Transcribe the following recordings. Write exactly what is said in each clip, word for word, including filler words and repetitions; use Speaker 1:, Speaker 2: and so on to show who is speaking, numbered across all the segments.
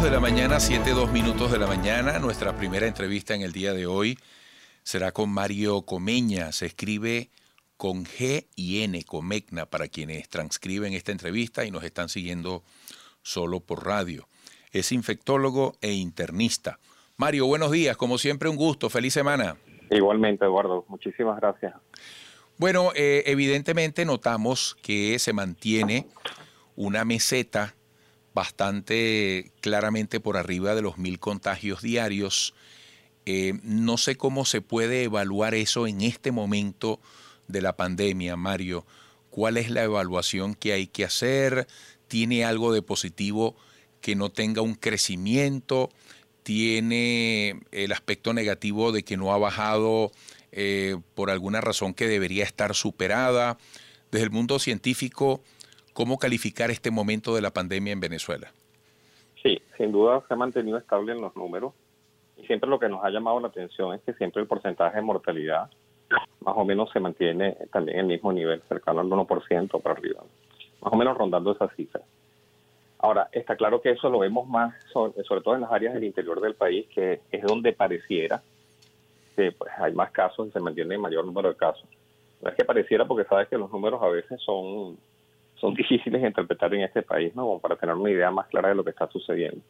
Speaker 1: minutos de la mañana, siete, dos minutos de la mañana. Nuestra primera entrevista en el día de hoy será con Mario Comeña. Se escribe con G y N, Comegna, para quienes transcriben esta entrevista y nos están siguiendo solo por radio. Es infectólogo e internista. Mario, buenos días. Como siempre, un gusto. Feliz semana.
Speaker 2: Igualmente, Eduardo. Muchísimas gracias.
Speaker 1: Bueno, eh, evidentemente notamos que se mantiene una meseta bastante claramente por arriba de los mil contagios diarios. Eh, no sé cómo se puede evaluar eso en este momento de la pandemia, Mario. ¿Cuál es la evaluación que hay que hacer? ¿Tiene algo de positivo que no tenga un crecimiento? ¿Tiene el aspecto negativo de que no ha bajado eh, por alguna razón que debería estar superada? Desde el mundo científico, ¿cómo calificar este momento de la pandemia en Venezuela?
Speaker 2: Sí, sin duda se ha mantenido estable en los números. Y siempre lo que nos ha llamado la atención es que siempre el porcentaje de mortalidad más o menos se mantiene también en el mismo nivel, cercano al uno por ciento para arriba, más o menos rondando esa cifra. Ahora, está claro que eso lo vemos más, sobre, sobre todo en las áreas del interior del país, que es donde pareciera que pues, hay más casos y se mantiene el mayor número de casos. No es que pareciera, porque sabes que los números a veces son, son difíciles de interpretar en este país, ¿no? Como para tener una idea más clara de lo que está sucediendo.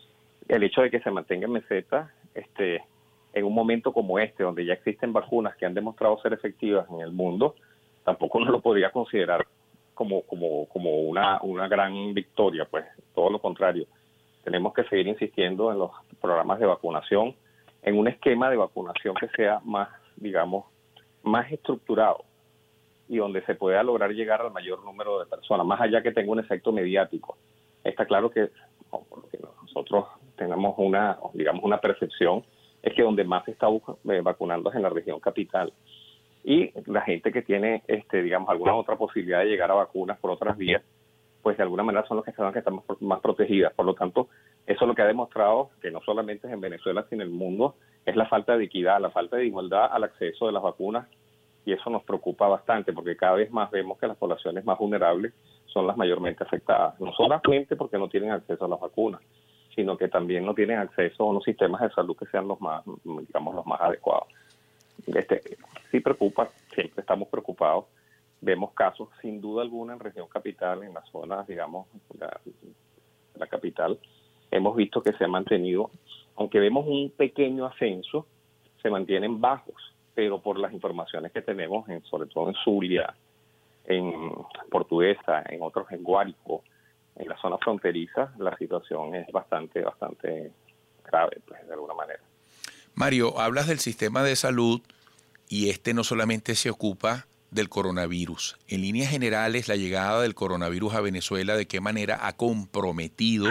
Speaker 2: El hecho de que se mantenga en meseta, este, en un momento como este, donde ya existen vacunas que han demostrado ser efectivas en el mundo, tampoco uno lo podría considerar como como como una una gran victoria, pues todo lo contrario. Tenemos que seguir insistiendo en los programas de vacunación, en un esquema de vacunación que sea más, digamos, más estructurado y donde se pueda lograr llegar al mayor número de personas, más allá que tenga un efecto mediático. Está claro que, por lo que nosotros tenemos una, digamos, una percepción, es que donde más se está vacunando es en la región capital. Y la gente que tiene, este, digamos, alguna otra posibilidad de llegar a vacunas por otras vías, pues de alguna manera son los que están, que están más protegidas. Por lo tanto, eso es lo que ha demostrado, que no solamente es en Venezuela, sino en el mundo, es la falta de equidad, la falta de igualdad al acceso de las vacunas, y eso nos preocupa bastante, porque cada vez más vemos que las poblaciones más vulnerables son las mayormente afectadas, no solamente porque no tienen acceso a las vacunas, sino que también no tienen acceso a unos sistemas de salud que sean los más, digamos, los más adecuados. Este, sí preocupa, siempre estamos preocupados. Vemos casos, sin duda alguna, en región capital, en las zonas, digamos, la, la capital. Hemos visto que se ha mantenido, aunque vemos un pequeño ascenso, se mantienen bajos, pero por las informaciones que tenemos, en, sobre todo en Zulia, en Portuguesa, en otros, en Guárico, en la zona fronteriza, la situación es bastante, bastante grave, pues, de alguna manera.
Speaker 1: Mario, hablas del sistema de salud y este no solamente se ocupa del coronavirus. En líneas generales, la llegada del coronavirus a Venezuela, ¿de qué manera ha comprometido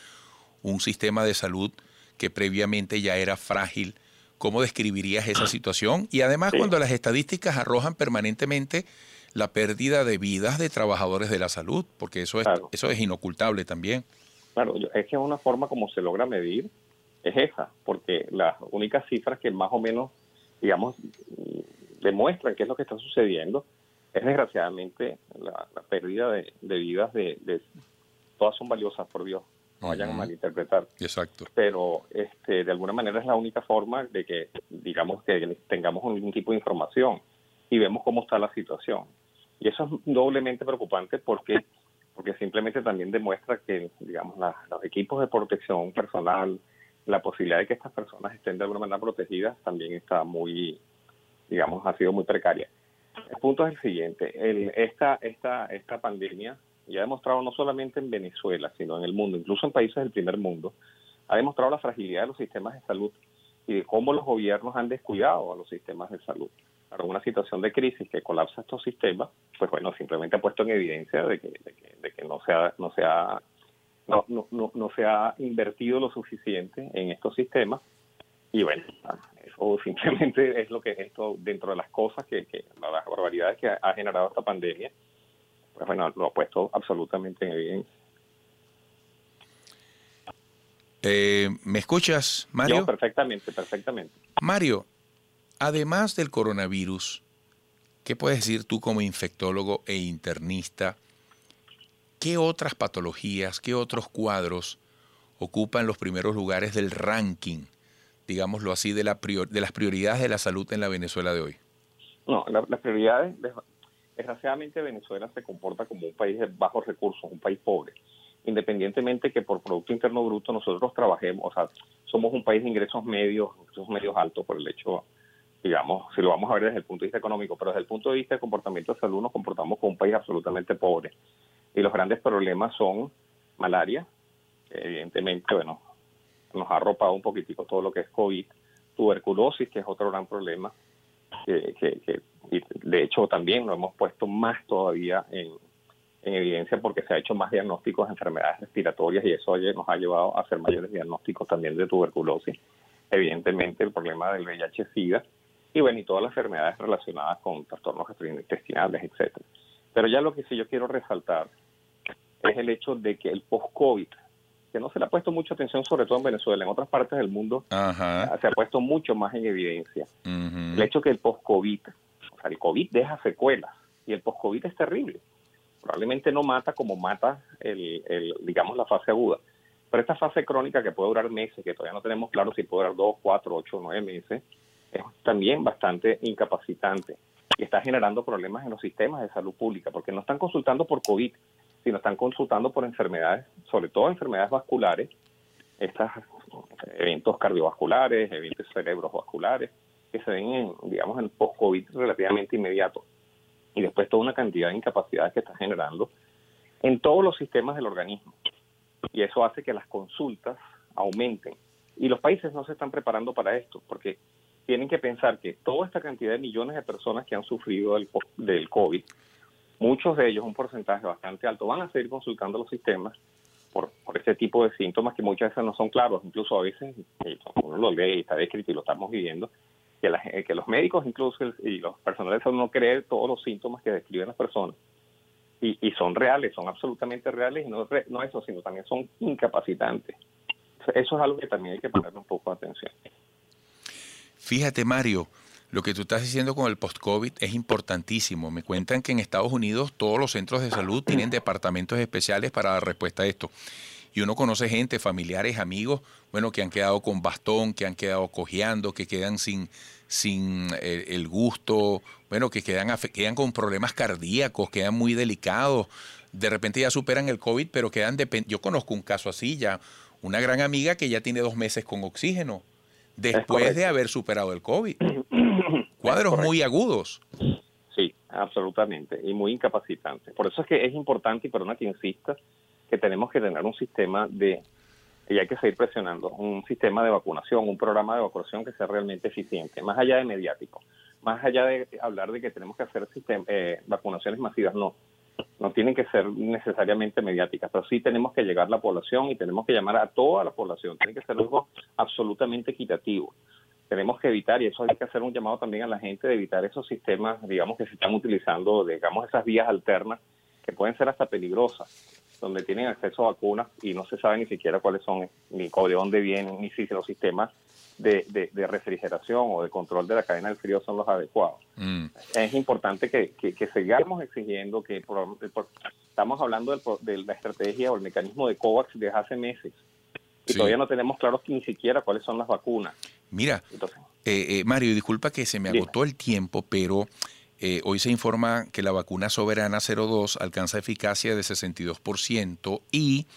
Speaker 1: un sistema de salud que previamente ya era frágil? ¿Cómo describirías esa situación? Y además, sí, cuando las estadísticas arrojan permanentemente la pérdida de vidas de trabajadores de la salud, porque eso es, claro, eso es inocultable también.
Speaker 2: Claro, es que una forma como se logra medir es esa, porque las únicas cifras que más o menos, digamos, demuestran qué es lo que está sucediendo es desgraciadamente la, la pérdida de, de vidas de, de todas son valiosas, por Dios, no vayan, uh-huh, a malinterpretar.
Speaker 1: Exacto.
Speaker 2: Pero este, de alguna manera es la única forma de que, digamos, que tengamos algún tipo de información y vemos cómo está la situación. Y eso es doblemente preocupante porque porque simplemente también demuestra que, digamos, la, los equipos de protección personal, la posibilidad de que estas personas estén de alguna manera protegidas también está muy, digamos, ha sido muy precaria. El punto es el siguiente, el, esta, esta, esta pandemia ya ha demostrado no solamente en Venezuela, sino en el mundo, incluso en países del primer mundo, ha demostrado la fragilidad de los sistemas de salud y de cómo los gobiernos han descuidado a los sistemas de salud. Para una situación de crisis que colapsa estos sistemas, pues bueno, simplemente ha puesto en evidencia de que, de que, de que no se ha, no se ha No, no, no, no se ha invertido lo suficiente en estos sistemas y bueno, eso simplemente es lo que esto dentro de las cosas que, que las barbaridades que ha, ha generado esta pandemia, pues bueno, lo ha puesto absolutamente en evidencia.
Speaker 1: Eh, ¿Me escuchas, Mario?
Speaker 2: Yo, perfectamente, perfectamente.
Speaker 1: Mario, además del coronavirus, ¿qué puedes decir tú como infectólogo e internista? ¿Qué otras patologías, qué otros cuadros ocupan los primeros lugares del ranking, digámoslo así, de, la prior, de las prioridades de la salud en la Venezuela de hoy?
Speaker 2: No, la, las prioridades, desgraciadamente Venezuela se comporta como un país de bajos recursos, un país pobre, independientemente que por Producto Interno Bruto nosotros trabajemos, o sea, somos un país de ingresos medios, ingresos medios altos por el hecho, digamos, si lo vamos a ver desde el punto de vista económico, pero desde el punto de vista de comportamiento de salud nos comportamos como un país absolutamente pobre. Y los grandes problemas son malaria, que evidentemente, bueno, nos ha arropado un poquitico todo lo que es COVID, tuberculosis, que es otro gran problema, que, que, que y de hecho también lo hemos puesto más todavía en, en evidencia porque se ha hecho más diagnósticos de enfermedades respiratorias y eso nos ha llevado a hacer mayores diagnósticos también de tuberculosis. Evidentemente el problema del V I H SIDA y bueno, y todas las enfermedades relacionadas con trastornos gastrointestinales, etcétera. Pero ya lo que sí yo quiero resaltar es el hecho de que el post-COVID, que no se le ha puesto mucha atención, sobre todo en Venezuela, en otras partes del mundo, Ajá. se ha puesto mucho más en evidencia. Uh-huh. El hecho que el post-COVID, o sea, el COVID deja secuelas y el post-COVID es terrible. Probablemente no mata como mata, el, el, digamos, la fase aguda. Pero esta fase crónica que puede durar meses, que todavía no tenemos claro si puede durar dos, cuatro, ocho, nueve meses, es también bastante incapacitante y está generando problemas en los sistemas de salud pública, porque no están consultando por COVID, sino están consultando por enfermedades, sobre todo enfermedades vasculares, estos eventos cardiovasculares, eventos cerebrovasculares, que se ven, en, digamos, en post-COVID relativamente inmediato. Y después toda una cantidad de incapacidades que está generando en todos los sistemas del organismo. Y eso hace que las consultas aumenten. Y los países no se están preparando para esto, porque tienen que pensar que toda esta cantidad de millones de personas que han sufrido del, del COVID, muchos de ellos, un porcentaje bastante alto, van a seguir consultando los sistemas por, por ese tipo de síntomas que muchas veces no son claros. Incluso a veces, uno lo lee y está descrito y lo estamos viviendo, que, la, que los médicos incluso y los personales de salud no creen todos los síntomas que describen las personas. Y, y son reales, son absolutamente reales, y no, no eso, sino también son incapacitantes. Eso es algo que también hay que ponerle un poco de atención.
Speaker 1: Fíjate, Mario, lo que tú estás diciendo con el post-COVID es importantísimo. Me cuentan que en Estados Unidos todos los centros de salud tienen departamentos especiales para dar respuesta a esto. Y uno conoce gente, familiares, amigos, bueno, que han quedado con bastón, que han quedado cojeando, que quedan sin, sin el, el gusto, bueno, que quedan, quedan con problemas cardíacos, quedan muy delicados. De repente ya superan el COVID, pero quedan dependientes. Yo conozco un caso así ya, una gran amiga que ya tiene dos meses con oxígeno, después de haber superado el COVID. Cuadros muy agudos.
Speaker 2: Sí, absolutamente, y muy incapacitantes. Por eso es que es importante, y perdona que insista, que tenemos que tener un sistema de, y hay que seguir presionando, un sistema de vacunación, un programa de vacunación que sea realmente eficiente, más allá de mediático, más allá de hablar de que tenemos que hacer sistema, eh, vacunaciones masivas, no, no tienen que ser necesariamente mediáticas, pero sí tenemos que llegar a la población y tenemos que llamar a toda la población, tiene que ser algo absolutamente equitativo. Tenemos que evitar, y eso hay que hacer un llamado también a la gente, de evitar esos sistemas, digamos, que se están utilizando, digamos, esas vías alternas que pueden ser hasta peligrosas, donde tienen acceso a vacunas y no se sabe ni siquiera cuáles son, ni de dónde vienen, ni si los sistemas de, de, de refrigeración o de control de la cadena del frío son los adecuados. Mm. Es importante que, que, que sigamos exigiendo que, por, por, estamos hablando de, de la estrategia o el mecanismo de COVAX desde hace meses, y sí. Todavía no tenemos claros ni siquiera cuáles son las vacunas.
Speaker 1: Mira, Entonces, eh, eh, Mario, disculpa que se me agotó dime. el tiempo, pero eh, hoy se informa que la vacuna Soberana cero dos alcanza eficacia de sesenta y dos por ciento y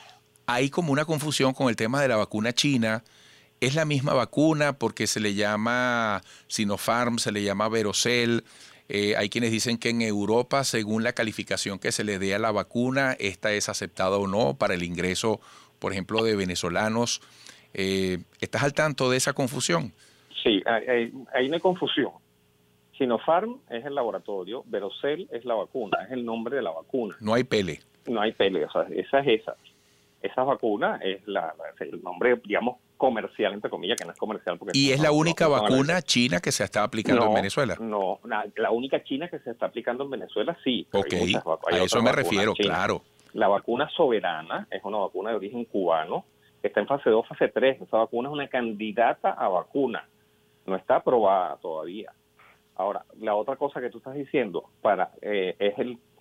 Speaker 1: hay como una confusión con el tema de la vacuna china. ¿Es la misma vacuna porque se le llama Sinopharm, se le llama Verocell? Eh, hay quienes dicen que en Europa, según la calificación que se le dé a la vacuna, esta es aceptada o no para el ingreso, por ejemplo, de venezolanos. Eh, ¿Estás al tanto de esa confusión?
Speaker 2: Sí, hay, hay una confusión. Sinopharm es el laboratorio, Verocell es la vacuna, es el nombre de la vacuna.
Speaker 1: No hay pele.
Speaker 2: No hay pele, o sea, esa es esa. Esa vacuna es la, el nombre, digamos, comercial, entre comillas, que no es comercial. Porque
Speaker 1: ¿Y
Speaker 2: no,
Speaker 1: es la única no, no vacuna china que se está aplicando
Speaker 2: no,
Speaker 1: en Venezuela?
Speaker 2: No, la, la única china que se está aplicando en Venezuela, sí.
Speaker 1: Ok, hay muchas, hay a eso me refiero, chinas. Claro.
Speaker 2: La vacuna Soberana es una vacuna de origen cubano, que está en fase dos, fase tres. Esa vacuna es una candidata a vacuna, no está aprobada todavía. Ahora, la otra cosa que tú estás diciendo para eh, es el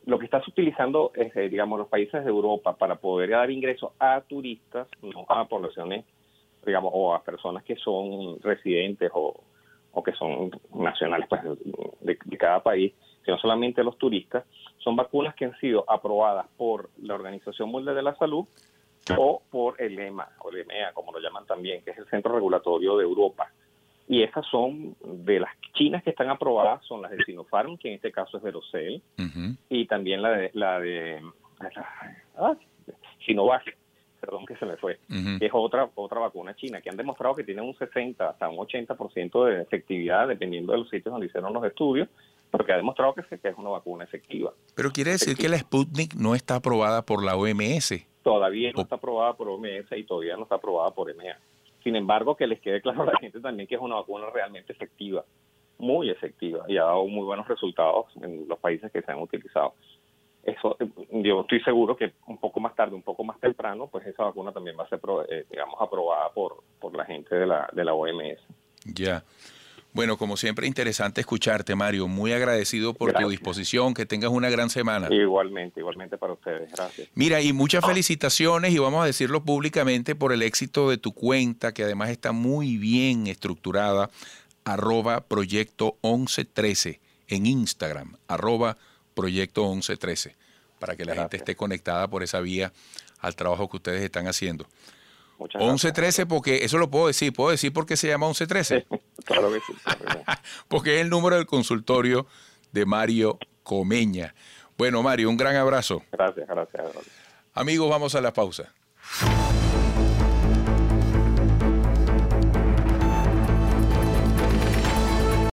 Speaker 2: lo que estás utilizando es, eh, digamos, los países de Europa para poder dar ingresos a turistas, no a poblaciones, digamos, o a personas que son residentes o, o que son nacionales pues, de, de cada país, sino solamente a los turistas, son vacunas que han sido aprobadas por la Organización Mundial de la Salud o por el E M A, o el E M E A, como lo llaman también, que es el Centro Regulatorio de Europa. Y esas son, de las chinas que están aprobadas, son las de Sinopharm, que en este caso es Verocell, uh-huh. y también la de, la de la, ah, Sinovac, perdón que se me fue, uh-huh. que es otra otra vacuna china, que han demostrado que tienen un sesenta hasta un ochenta por ciento de efectividad, dependiendo de los sitios donde hicieron los estudios, porque ha demostrado que, que es una vacuna efectiva.
Speaker 1: Pero quiere decir efectiva. que la Sputnik no está aprobada por la O M S.
Speaker 2: Todavía no está aprobada por O M S y todavía no está aprobada por E M E A. Sin embargo, que les quede claro a la gente también que es una vacuna realmente efectiva, muy efectiva, y ha dado muy buenos resultados en los países que se han utilizado. Eso, yo estoy seguro que un poco más tarde, un poco más temprano, pues esa vacuna también va a ser, eh, digamos, aprobada por, por la gente de la, de la O M S.
Speaker 1: Ya. Bueno, como siempre, interesante escucharte, Mario. Muy agradecido por Gracias. tu disposición. Que tengas una gran semana.
Speaker 2: Igualmente, igualmente para ustedes. Gracias.
Speaker 1: Mira, y muchas felicitaciones, y vamos a decirlo públicamente, por el éxito de tu cuenta, que además está muy bien estructurada, arroba proyecto once trece en Instagram, arroba proyecto once trece, para que la Gracias. gente esté conectada por esa vía al trabajo que ustedes están haciendo. once trece, porque eso lo puedo decir, ¿puedo decir por qué se llama once trece?
Speaker 2: Claro que sí. Claro que sí.
Speaker 1: Porque es el número del consultorio de Mario Comeña. Bueno, Mario, un gran abrazo.
Speaker 2: Gracias, gracias.
Speaker 1: Amigos, vamos a la pausa.